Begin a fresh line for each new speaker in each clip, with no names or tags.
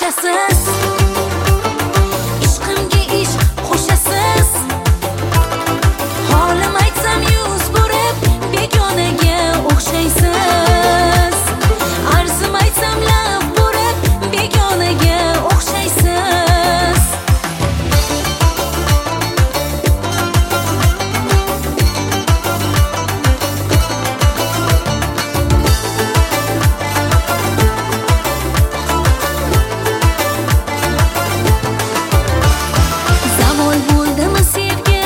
qo'shasiz, ishqimga ish qo'shasiz. Holim aytsam yuz burib begonaga o'xshaysiz. Arzim aytsam lab burib begonaga o'xshaysiz. Zavol bo'ldimi sevgi,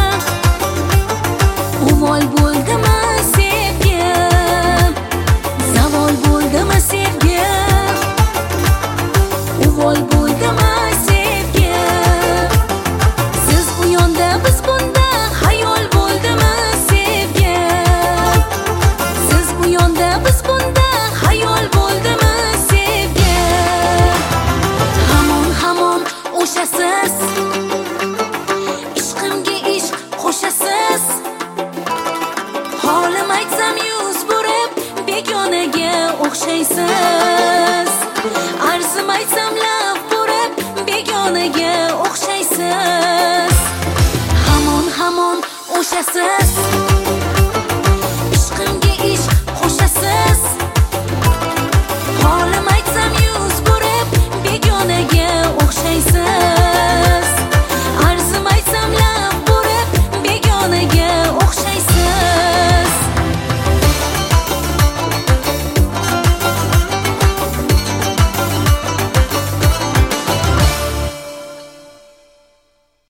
uvol bo'ldimi sevgi. Zavol bo'ldimi sevgi, uvol bo'ldimi sevgi. Siz u yonda biz bunda, xayol bo'ldimi sevgi. Siz u yonda biz bunda, xayol bo'ldimi sevgi. Hamon o'shasiz, ishqimga ish qo'shasiz. Holim aytsam yuz burib begonaga o'xshaysiz. Arzim aytsam lab burib begonaga o'xshaysiz. Hamon o'shasiz.